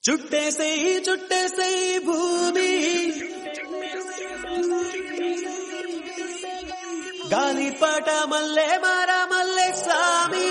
చుట్టేసే భూమి గాలిపాట మల్లె మారా మల్లె సామి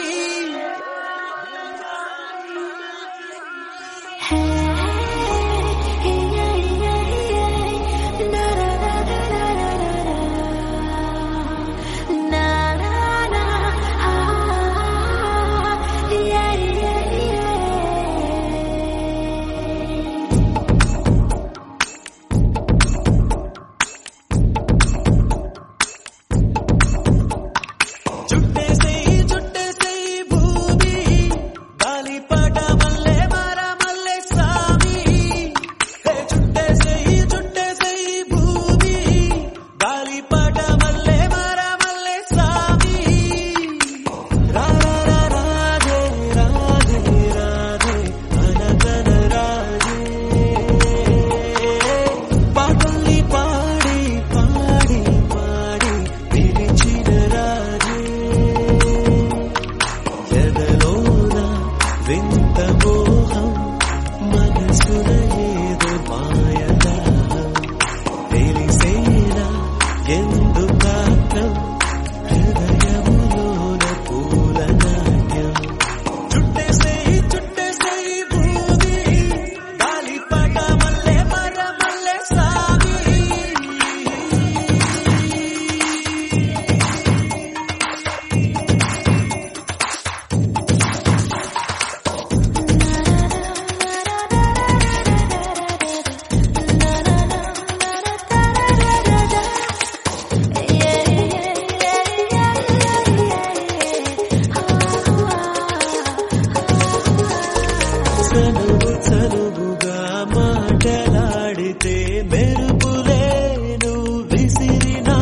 చనువుగా మాటలాడితే మెరుపులేను విసిరినా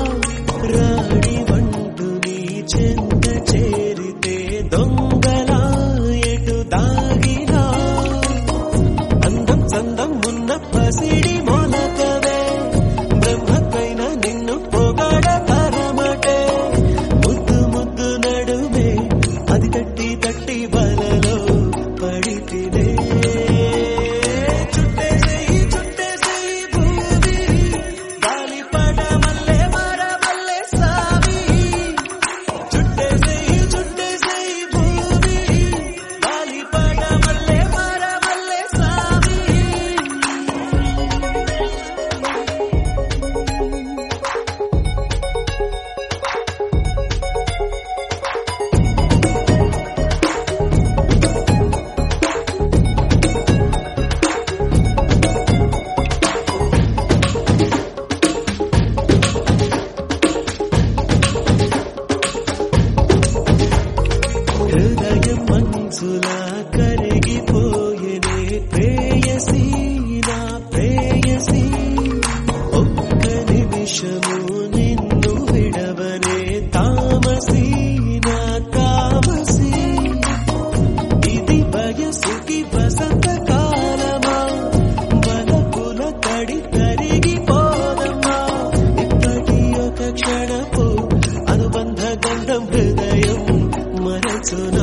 రాణి వంటు నీ చెంత చేరితే దొంగలా ఎటు దాగినా అందం చందం ఉన్న పసిడి మొలకవే బ్రహ్మకైన నిన్ను పొగడ తరమటే ముద్దు ముద్దు నడుమే అది తట్టి తట్టి బలలో పడితినే హృదయం మనసులా కరిగిపోయేనే ప్రేయసీ నా ప్రేయసీ ఒక్క నిమిషము నిన్ను విడవనే తామసీ నా తామసీ ఇది వయసుకి వసంత కాలమా బలపుల కడి కరిగిపోదమ్మా ఇప్పటి ఒక క్షణపు అనుబంధ గంధం హృదయం మరచునా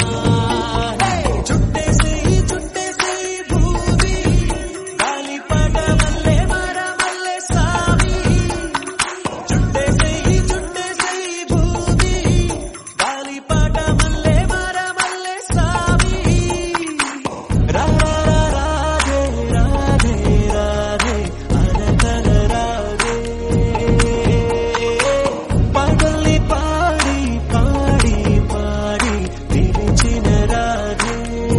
చుట్టేసే భూమి గాలిపాట మల్లె మారా మల్లె సామి చుట్టేసే భూమి గాలిపాట మల్లె మారా మల్లె సామి రాధే రాధే రాధే అనకల రాధే పాటల్ని పాడి పాడి పాడి పిలిచిన రాధే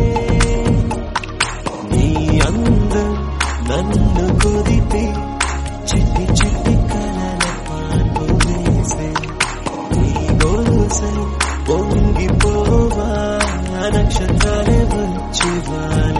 నీ అందం నన్ను కుదిపి చిట్టి చిట్టి కలల పాటు వేసే నీ గోసై పొంగిపోవా నక్షత్రాలే వచ్చి